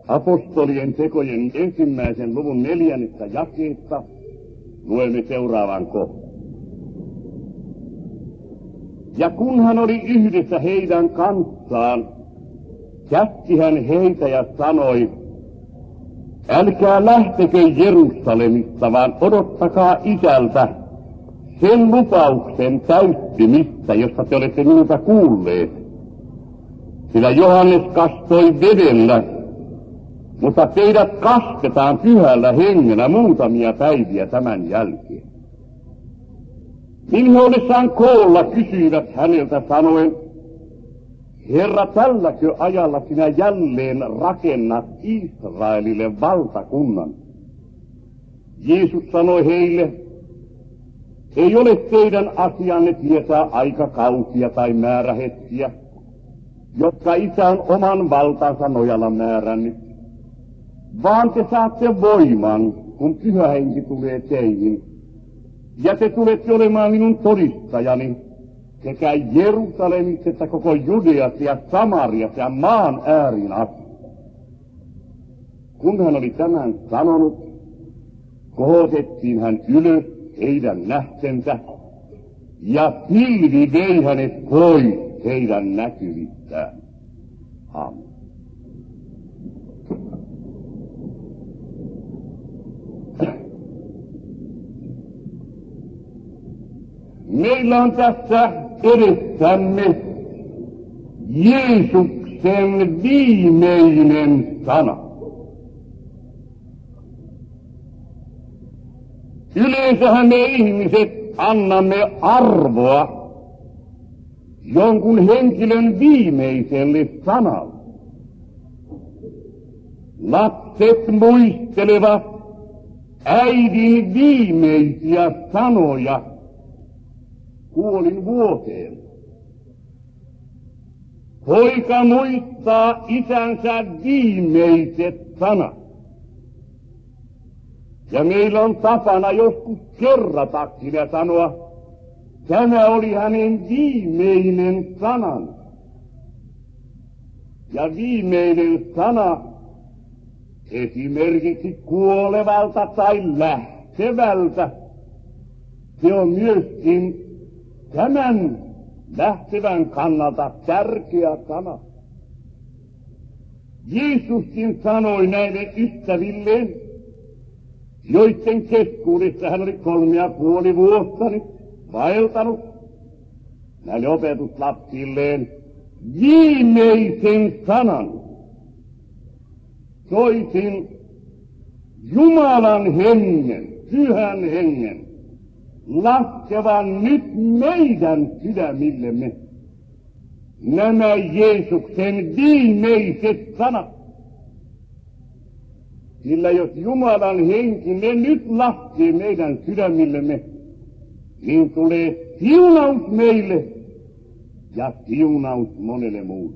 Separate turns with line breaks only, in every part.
Apostolien tekojen 1. luvun 4. jakeesta luemme seuraavan kohdan. Ja kun hän oli yhdessä heidän kanssaan, käski hän heitä ja sanoi, älkää lähtekö Jerusalemista, vaan odottakaa Isältä sen lupauksen täyttymistä, josta te olette minulta kuulleet. Sillä Johannes kastoi vedellä, mutta teidät kastetaan Pyhällä Hengellä muutamia päiviä tämän jälkeen. Niin he ollessaan koolla kysyivät häneltä sanoen, Herra, tälläkö ajalla sinä jälleen rakennat Israelille valtakunnan? Jeesus sanoi heille, ei ole teidän asianne tietää aikakausia tai määrähetkiä, jotka Isä on oman valtansa nojalla määrännyt, vaan te saatte voiman, kun Pyhä Henki tulee teihin, ja te tulette olemaan minun todistajani sekä Jerusalemissa että koko Judeassa ja Samariassa ja maan äärin asti. Kun hän oli tämän sanonut, kohotettiin hän ylös heidän nähtensä, ja pilvi vei hänet pois heidän näkyvistään. Amen. Meillä on tässä edessämme Jeesuksen viimeinen sana. Yleensähän me ihmiset annamme arvoa jonkun henkilön viimeiselle sanalle. Lapset muistelevat äidin viimeisiä sanoja kuolinvuoteen. Poika muistaa isänsä viimeiset sanat. Ja meillä on tapana joskus kerratakin ja sanoa, tämä oli hänen viimeinen sanansa. Ja viimeinen sana esimerkiksi kuolevalta tai lähtevältä, se on myöskin tämän lähtevän kannalta tärkeä sana. Jeesuskin sanoi näille ystävilleen, joiden keskuudessa hän oli 3,5 vuotta nyt vaeltanut, näille opetuslapsilleen viimeisen sanan. Toisin Jumalan hengen, Pyhän hengen, laskevan nyt meidän sydämillemme nämä Jeesuksen viimeiset sanat. Sillä jos Jumalan henki ne nyt laskee meidän sydämillemme, niin tulee siunaus meille ja siunaus monelle muulle.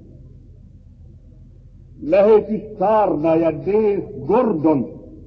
Lähetyssaarnaaja D. Gordon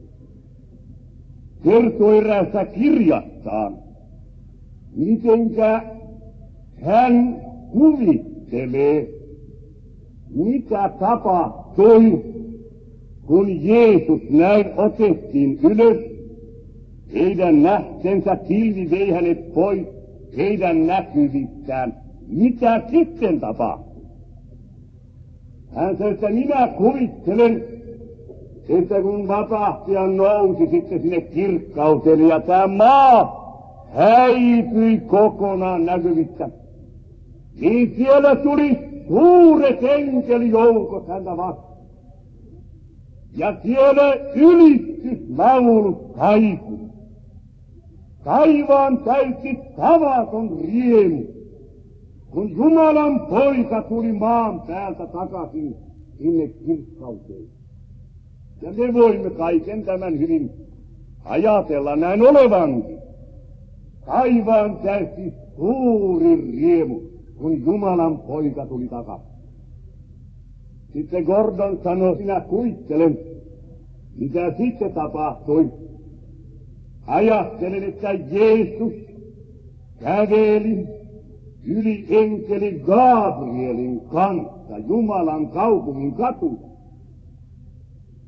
kertoi eräässä kirjassaan, mitenkä hän kuvittelee, mitä tapahtui, kun Jeesus näin otettiin ylös, heidän nähtensä pilvi vei hänet pois, heidän näkyvistään. Mitä sitten tapahtui? Hän sanoi, että minä kuvittelen, että kun vapahtaja nousi sitten sinne kirkkauteen ja tämä maa häipyi kokonaan näkyvistä, niin siellä tuli suuret enkelijoukot häntä vastaan. Ja siellä ylistyslaulu kaikui. Taivaan täytti tavaton riemu, kun Jumalan poika tuli maan päältä takaisin sinne kirkkauteen. Ja me voimme kaiken tämän hyvin ajatella näin olevankin. Taivaan täytti suuri riemu, kun Jumalan poika tuli takaisin. Sitten Gordon sanoi, minä kuvittelen, mitä sitten tapahtui. Ajattelen, että Jeesus käveli yli enkeli Gabrielin kanssa Jumalan kaupungin katuja.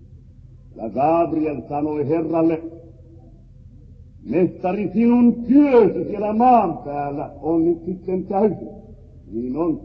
Ja Gabriel sanoi Herralle, mestari, sinun työsi siellä maan päällä on nyt sitten täysin. Niin on.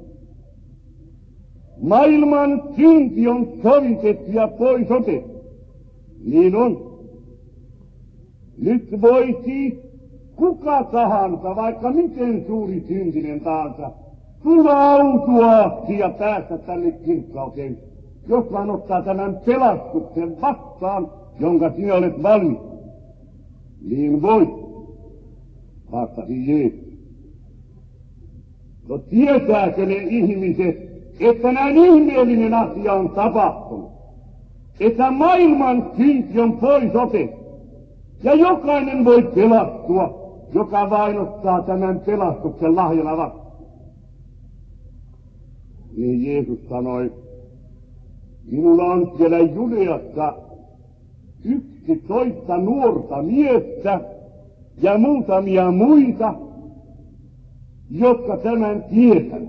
Maailman synti on sovitettu ja pois otettu. Niin on. Nyt voi siis kuka tahansa, vaikka miten suuri syntinen tahansa, tulla autuaaksi ja päästä tänne kirkkauteen, jos vaan ottaa tämän pelastuksen vastaan, jonka sinä olet valmis. Niin voi, vastasi Jeesus. No tietääkö ne ihmiset, että näin ihmeellinen asia on tapahtunut? Että maailman synti on pois otettu. Ja jokainen voi pelastua, joka vain ottaa tämän pelastuksen lahjana vastaan. Niin Jeesus sanoi, minulla on siellä Judeassa 11 nuorta miestä ja muutamia muita, jotka tämän tietävät.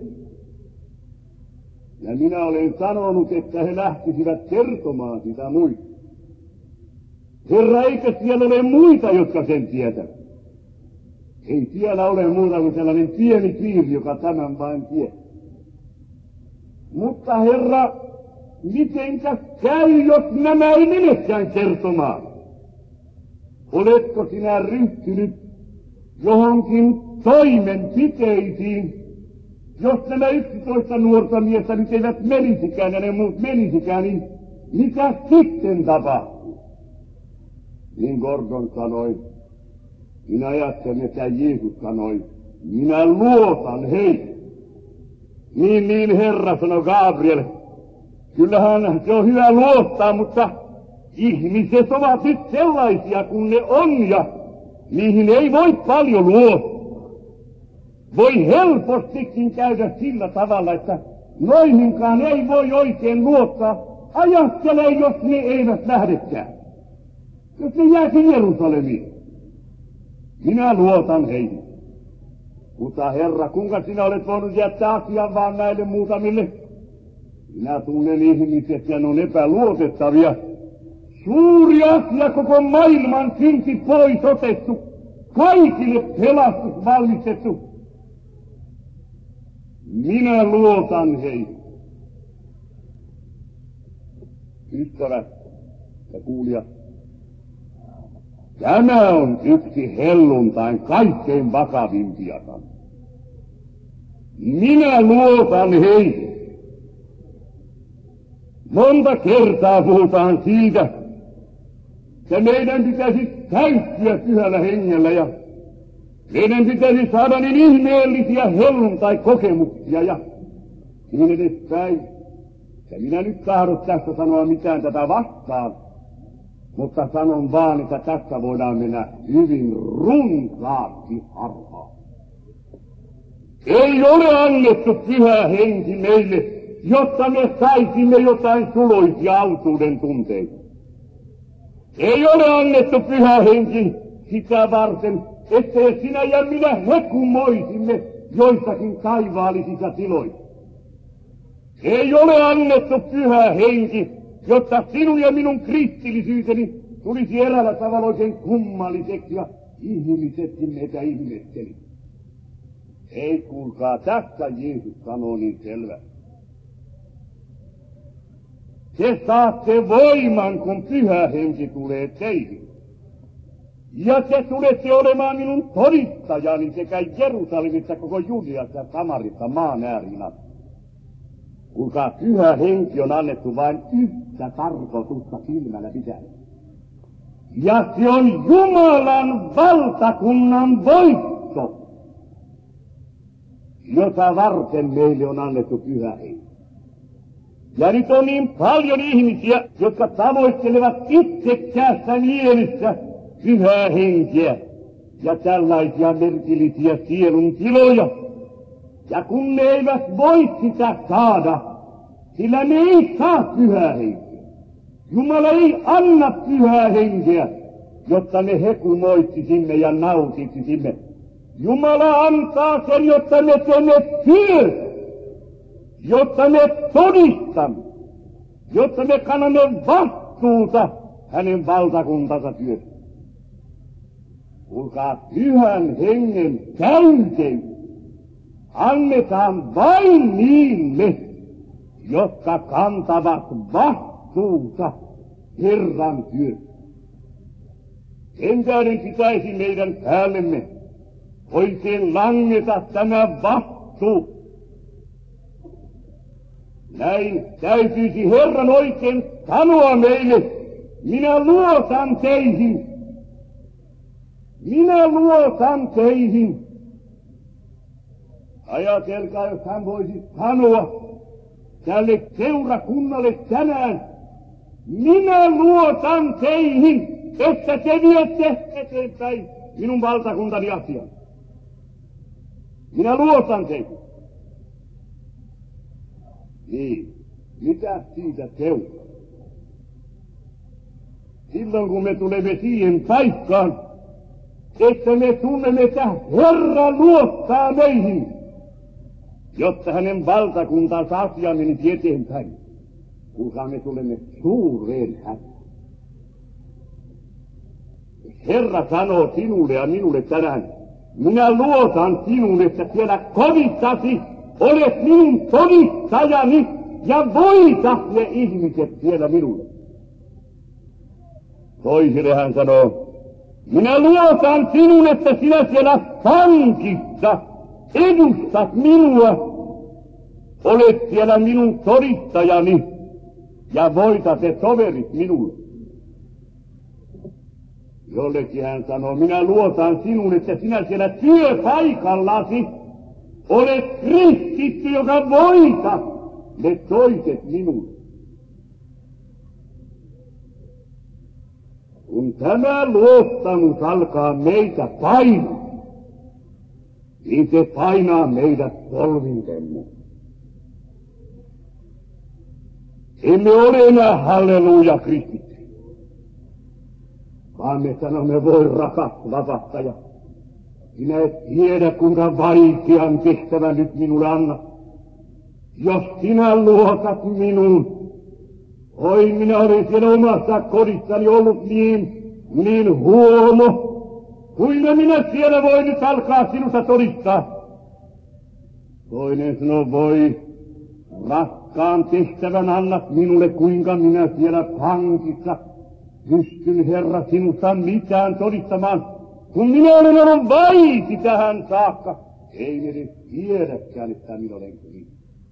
Ja minä olen sanonut, että he lähtisivät kertomaan sitä muita. Herra, eikö siellä ole muita, jotka sen tietävät? Ei siellä ole muuta kuin sellainen pieni piiri, joka tämän vain tietää. Mutta Herra, mitenkä käy, jos nämä ei menekään kertomaan? Oletko sinä ryhtynyt johonkin toimenpiteisiin, jos nämä 11 nuorta miestä nyt eivät menisikään ja ne muut menisikään, niin mitä sitten tapahtuu? Niin Gordon sanoi, minä ajattelen, että Jeesus sanoi, minä luotan heihin. Niin, Herra, sanoi Gabriel, kyllähän se on hyvä luottaa, mutta ihmiset ovat nyt sellaisia kuin ne on ja niihin ei voi paljon luottaa. Voi helpostikin käydä sillä tavalla, että noihinkaan ei voi oikein luottaa. Ajattele, jos ne eivät lähdekään. Jos ne jääkin Jerusalemiin. Minä luotan heihin. Mutta Herra, kuinka sinä olet voinut jättää asian vaan näille muutamille? Minä tunnen ihmiset ja ne on epäluotettavia. Suuri asia, koko maailman synti pois otettu. Kaikille pelastus valmistettu. Minä luotan heihin. Ystävät ja kuulijat, tämä on yksi helluntain kaikkein vakavimpiakaan. Minä luotan heihin. Monta kertaa puhutaan siitä, että meidän pitäisi täyttyä pyhällä hengellä ja meidän pitäisi saada niin ihmeellisiä helluntai-kokemuksia ja niin edespäin. Ja minä nyt tahdon tästä sanoa mitään tätä vastaan, mutta sanon vaan, että tästä voidaan mennä hyvin runsaasti harhaan. Ei ole annettu pyhä henki meille, jotta me saisimme jotain suloisia autuuden tunteita. Ei ole annettu pyhä henki sitä varten, ettei sinä ja minä hekumoisimme joissakin taivaallisissa tiloissa. Ei ole annettu pyhä henki, jotta sinun ja minun kristillisyyteni tulisi eräällä tavalla oikein kummalliseksi ja ihmisetkin meitä ihmetteli. Ei kuulkaa, tästä Jeesus sanoo niin selvästi. Te saatte voiman, kun pyhä henki tulee teihin. Ja te tulette olemaan minun todistajani sekä Jerusalemissa, koko Judeassa ja Samarissa maan ääriin asti. Kuinka pyhä henki on annettu vain yhtä tarkoitusta silmällä pitäen. Ja se on Jumalan valtakunnan voitto, jota varten meille on annettu pyhä henki. Ja nyt on niin paljon ihmisiä, jotka tavoittelevat itsekkäässä mielessä pyhää henkeä ja tällaisia merkillisiä sielun tiloja. Ja kun ne eivät voi sitä saada, sillä ne ei saa pyhää henkeä. Jumala ei anna pyhää henkeä, jotta me hekumoitsisimme ja nautitsisimme. Jumala antaa sen, jotta me teemme työtä, jotta me todistamme, jotta me kannamme vastuuta hänen valtakuntansa työtä. Kuulkaa, pyhän hengen täyteys annetaan vain niille, jotka kantavat vastuuta Herran työtä. Sen tähden pitäisi meidän päällemme oikein langeta tämä vastuu. Näin täytyisi Herran oikein sanoa meille, minä luotan teihin. Minä luotan teihin. Ajatelkaa, jos hän voisi sanoa tälle seurakunnalle tänään, minä luotan teihin, että te viette eteenpäin minun valtakuntani asian. Minä luotan teihin. Niin, mitä siitä seuraa? Silloin kun me tulemme siihen paikkaan, että me tunnemme, että Herra luottaa meihin, jotta hänen valtakuntansa asia menisi eteenpäin. Kuulkaa, me tulemme suureen hätään. Herra sanoo sinulle ja minulle tänään, minä luotan sinuun, että siellä kodissasi olet minun todistajani ja voitat ne ihmiset siellä minulle. Toisille hän sanoo, minä luotan sinun, että sinä siellä pankissa edustat minua. Olet siellä minun todistajani ja voitat ne toverit minulle. Jollekin hän sanoo, minä luotan sinun, että sinä siellä työpaikallasi olet kristitty, joka voitat ne toiset minulle. Kun tämä luottamus alkaa meitä painaa, niin se painaa meidät polvintemme. Emme ole enää halleluja kristitty, vaan me sanomme, voi rakas vapahtaja, sinä et tiedä kuinka vaikean tehtävän nyt minulle annat. Jos sinä luotat minuun, oi minä olen siellä omassa kodissani ollut niin huono, kuinka minä siellä voin nyt alkaa sinusta todistaa. Toinen sanoo, voi rakkaan tehtävän annat minulle, kuinka minä siellä pankissa pystyn Herra sinusta mitään todistamaan, kun minä olen ollut vaiti tähän saakka. Ei edes tiedäkään, että minä olen kyllä.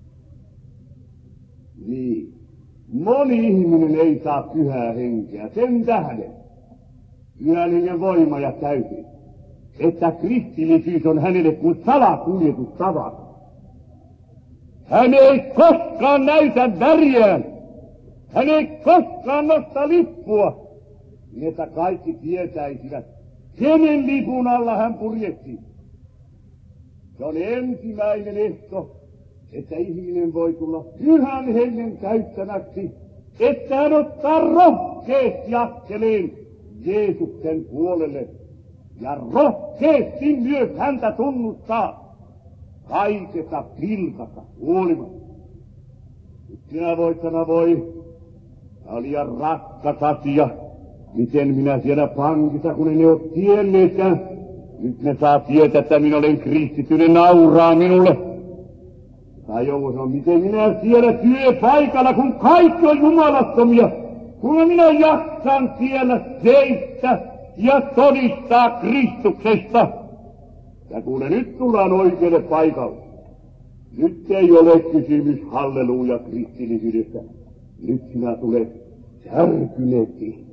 Niin. Moni ihminen ei saa pyhää henkeä sen tähden. Pyhän hengen voima ja täytyy, että kristillisyys on hänelle kuin salakuljetustavat. Hän ei koskaan näytä väriään. Hän ei koskaan nosta lippua, niin että kaikki tietäisivät, kenen lipun alla hän purjehtii. Se on ensimmäinen ehto, että ihminen voi tulla pyhän hengen täyttämäksi, että hän ottaa rohkeasti askeleen Jeesuksen puolelle ja rohkeasti myös häntä tunnustaa kaikesta pilkasta huolimatta. Nyt sinä voit sanoa, voi, tämä oli liian raskas asia, miten minä siellä pankissa, kun en ole tienneetkään. Nyt ne saa tietää, että minä olen kristitty, ne nauraa minulle. Tai joku sanoo, miten minä siellä työpaikalla, kun kaikki on jumalattomia, kun minä jaksan siellä seistä ja todistaa Kristuksesta. Ja kuule, nyt tullaan oikealle paikalle. Nyt ei ole kysymys halleluja kristillisyydestä. Nyt sinä tulet särkyneeksi.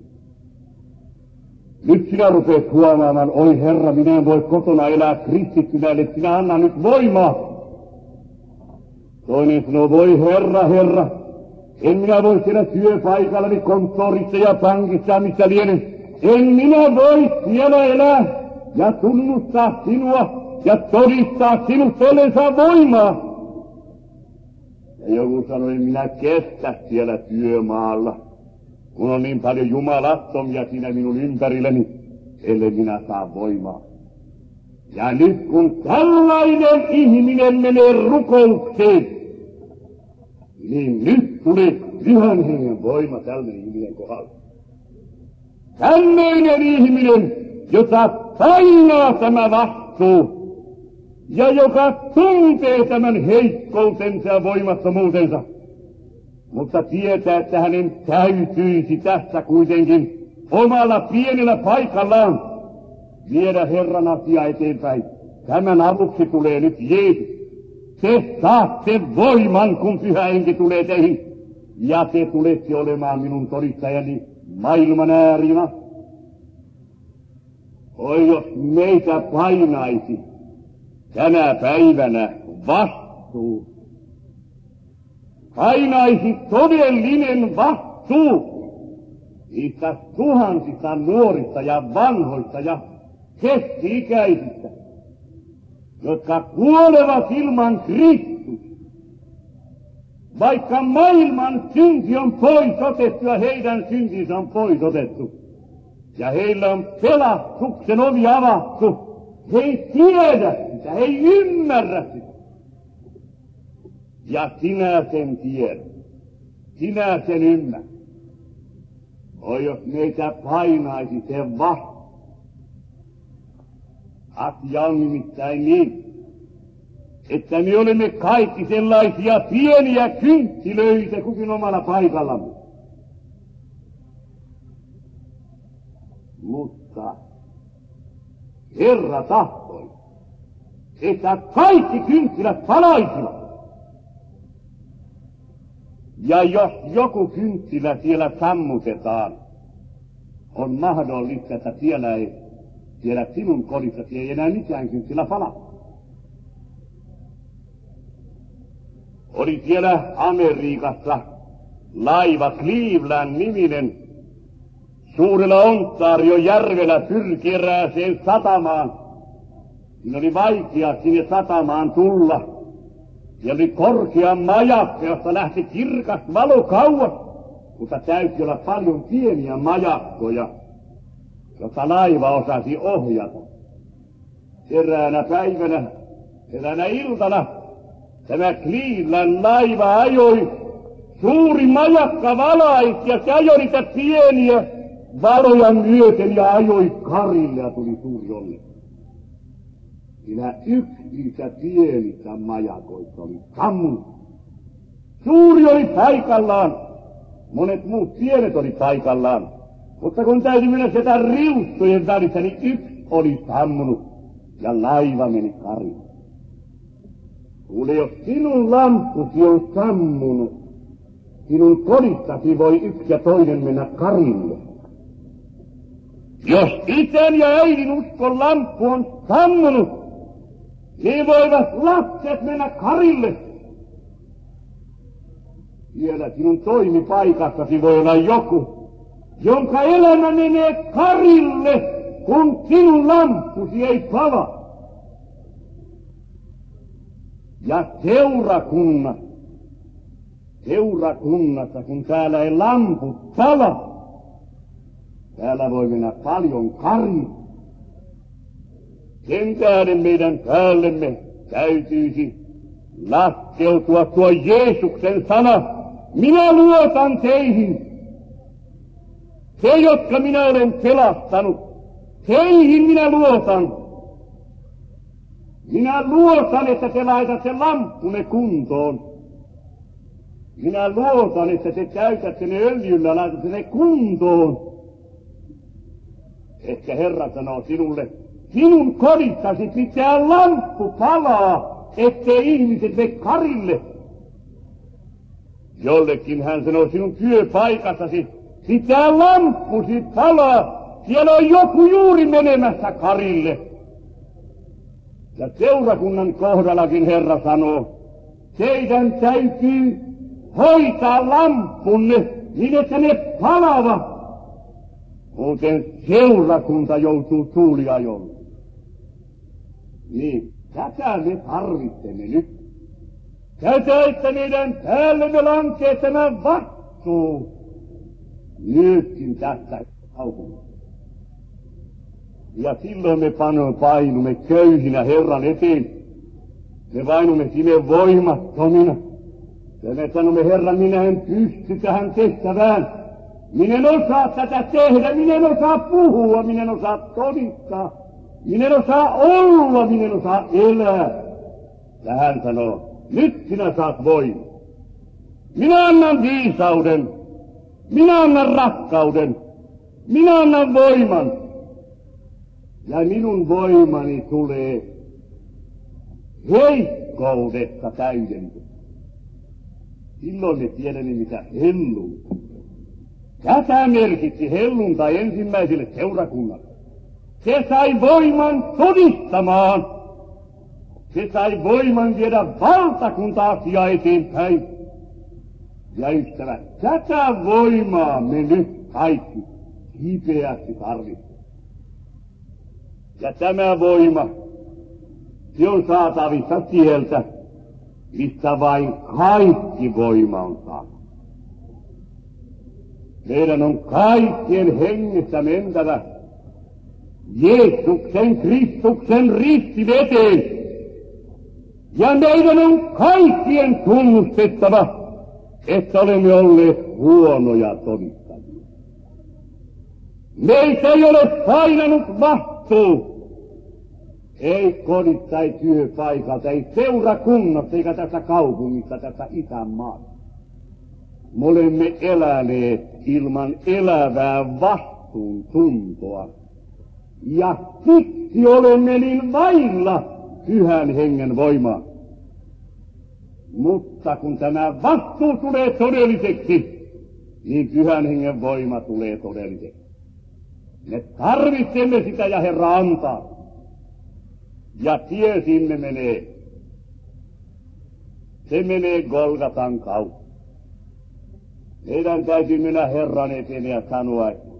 Nyt sinä rupeat huomaamaan, oi Herra, minä en voi kotona elää kristittynä, että sinä anna nyt voimaa. Toinen sanoo, voi Herra, Herra, en minä voi siellä työpaikallani, konttorissa ja pankissa, missä lienen. En minä voi siellä elää ja tunnustaa sinua ja todistaa sinusta, ellen saa voimaa. Ja joku sanoi, en minä kestä siellä työmaalla, kun on niin paljon jumalattomia siinä minun ympärilleni, ellei minä saa voimaa. Ja nyt kun tällainen ihminen menee rukoukseen, niin nyt tulee pyhän hengen voima tällainen ihminen kohdalla. tämmöinen ihminen, jota painaa tämä vastuu ja joka tuntee tämän heikkoutensa ja voimattomuutensa, mutta tietää, että hänen täytyisi tässä kuitenkin omalla pienellä paikallaan viedä Herran asiaa eteenpäin. Tämän avuksi tulee nyt Jeesus. Te saatte voiman, kun Pyhä Henki tulee teihin, ja te tulette olemaan minun todistajani maailman äärinä. Oi, jos meitä painaisi tänä päivänä vastuu, painaisi todellinen vastuu niistä tuhansista nuorista ja vanhoista ja keski-ikäisistä, jotka kuolevat ilman Kristusta. Vaikka maailman synti on pois otettu ja heidän syntinsä on pois otettu, ja heillä on pelastuksen ovi avattu, he ei tiedä sitä, he ei ymmärrä sitä. Ja sinä sen tiedät, sinä sen ymmärrät. Oi, jos meitä painaisi sen vastaan. Asia on nimittäin niin, että me olemme kaikki sellaisia pieniä kynttilöitä kukin omalla paikallamme. Mutta Herra tahtoi, että kaikki kynttilät palaisivat. Ja jos joku kynttilä siellä sammutetaan, on mahdollista, että siellä ei tiedä sinun kodissasi ei enää mikään kynttilä palaa. Oli siellä Amerikassa laiva Cleveland-niminen suurella Ontarion järvellä pyrki erääseen satamaan. Siinä oli vaikea sinne satamaan tulla. Ja oli korkea majakka, josta lähti kirkas valo kauas, mutta täytyy olla paljon pieniä majakkoja, jota laiva osasi ohjata. Eräänä päivänä, eräänä iltana, tämä Cleveland laiva ajoi, suuri majakka valaisi ja se ajoi niitä pieniä valoja myöten ja ajoi karille ja tuli suuri onnettomuus. Siinä yksi niistä pienistä majakoista oli sammunut. Suuri oli paikallaan, monet muut pienet oli paikallaan, mutta kun täytyy mennä sieltä riustojen välissä, niin yksi oli sammunut ja laiva meni karille. Kuule, jos sinun lamppusi on sammunut, sinun kodistasi voi yksi ja toinen mennä karille. Jos isän ja äidin uskon lamppu on sammunut, niin voivat lapset mennä karille. Siellä sinun toimipaikassasi voi olla joku, jonka elämä menee karille, kun sinun lamppusi ei pala. Ja seurakunnassa, kun täällä ei lamput pala, täällä voi mennä paljon karille. Sen tähden meidän päällemme täytyisi laskeutua tuo Jeesuksen sana. Minä luotan teihin. Te, jotka minä olen pelastanut, teihin minä luotan. Minä luotan, että te laitatte lamppunne kuntoon. Minä luotan, että te käytätte ne öljyllä, laitatte ne kuntoon. Ehkä Herra sanoo sinulle, sinun kodissasi pitää lamppu palaa, ettei ihmiset mene karille. Jollekin hän sanoo, sinun työpaikassasi pitää lamppusi palaa, siellä on joku juuri menemässä karille. Ja seurakunnan kohdallakin Herra sanoo, teidän täytyy hoitaa lamppunne niin, että ne palavat. Muuten seurakunta joutuu tuuliajolle. Niin, tätä me tarvitsemme nyt. Tätä, että meidän päällemme lankee tämä vastuu. Nytkin tästä kaupungista. Ja silloin me painumme köyhinä Herran eteen. Me painumme sinne voimattomina. Ja me sanomme, Herra, minä en pysty tähän tehtävään. Minä en osaa tätä tehdä, minä en osaa puhua, minä en osaa todistaa, minä en osaa olla, minä en osaa elää. Ja hän sanoo, nyt sinä saat voimaa. Minä annan viisauden, minä annan rakkauden, minä annan voiman. Ja minun voimani tulee heikkoudesta täydentymään. Silloin me tiedämme, mitä hellunta. Tätä merkitsi helluntai ensimmäiselle seurakunnalle. Se sai voiman todistamaan. Se sai voiman viedä valtakunta-asiaa eteenpäin. Ja ystävät, tätä voimaa me nyt kaikki kipeästi tarvitsemme. Ja tämä voima, se on saatavissa sieltä, mistä vain kaikki voima on saatavissa. Meidän on kaikkien hengessä mentävä Jeesuksen Kristuksen ristin eteen. Ja meidän on kaikkien tunnustettava, että olemme olleet huonoja todistajia. Meitä ei ole painanut vastuu. Ei kodista, ei työpaikalta, ei seurakunnasta, eikä tässä kaupungissa, tässä isänmaassa. Me olemme eläneet ilman elävää vastuuntuntoa. Ja siksi olemme niin vailla Pyhän Hengen voimaa. Mutta kun tämä vastuu tulee todelliseksi, niin Pyhän Hengen voima tulee todelliseksi. Me tarvitsemme sitä ja Herra antaa. Ja tie sinne menee. Se menee Golgatan kautta. Meidän täytyy mennä Herran eteen ja sanoa, että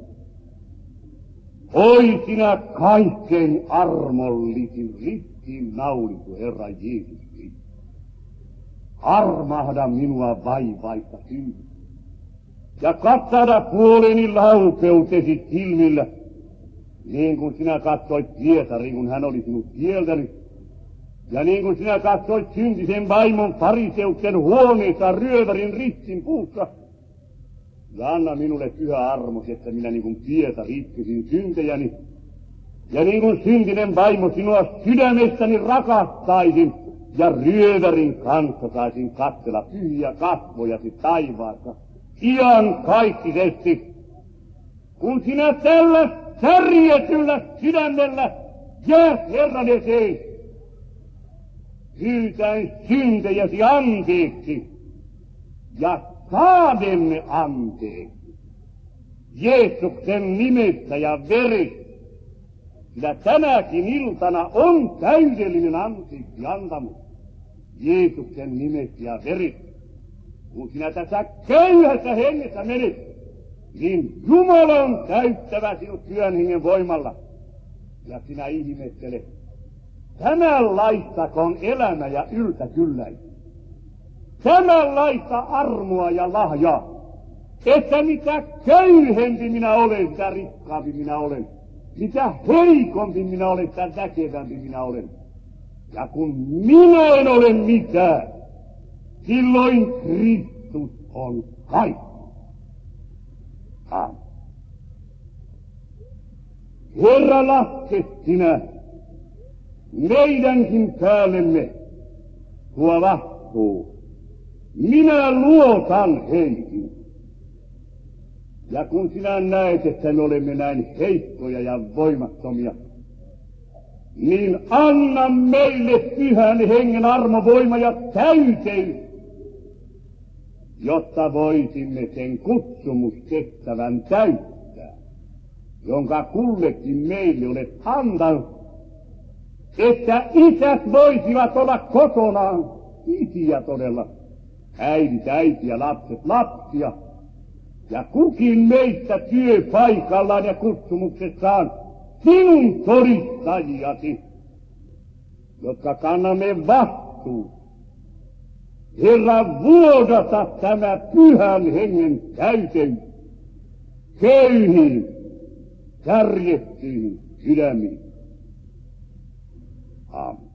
oi sinä kaikkein armollisin ristiin naulittu Herra Jeesus Kristus. Armahda minua vaivaista syyntä. Ja katsada puoleni laupeutesi silmillä, niin kuin sinä katsoit Pietarin, kun hän oli sinut kieltänyt. Ja niin kuin sinä katsoit syntisen vaimon fariseuksen huoneessa ryövärin ristin puussa. Ja anna minulle pyhä armos, että minä niin kuin Pietari itkesin syntejäni. Ja niin kuin syntinen vaimo sinua sydämestäni rakastaisin. Ja ryövärin kanssa saisin katsella pyhiä kasvojasi taivaassa. Ian kaikkisesti. Kun sinä tällä särjetyllä sydämellä jäät Herran eteen, pyytäen syntejäsi anteeksi ja saademme anteeksi Jeesuksen nimessä ja veressä. Sillä tänäkin iltana on täydellinen anteeksi antamus Jeesuksen nimessä ja veressä. Kun sinä tässä köyhässä hengessä menet, niin Jumala on täyttävä sinut Pyhän Hengen voimalla. Ja sinä ihmettelet, tämänlaista on elämä ja yltäkylläistä. Tämänlaista armoa ja lahjaa, että mitä köyhempi minä olen, sitä rikkaampi minä olen. Mitä heikompi minä olen, sitä väkevämpi minä olen. Ja kun minä en ole mitään, silloin Kristus on kaikki. Amen. Herra, laske sinä meidänkin päällemme tuo vastuu. Minä luotan heihin. Ja kun sinä näet, että me olemme näin heikkoja ja voimattomia, niin anna meille Pyhän Hengen armovoima ja täyteys, jotta voisimme sen kutsumustehtävän täyttää, jonka kullekin meille olet antanut, että isät voisivat olla kotonaan, isiä todella, äidit äitiä, lapset lapsia, ja kukin meistä työpaikallaan ja kutsumuksessaan sinun todistajiasi, jotka kannamme vastuun. Herra, vuodata tämä Pyhän Hengen täyteys köyhiin, kärjettyihin sydämiin. Amen.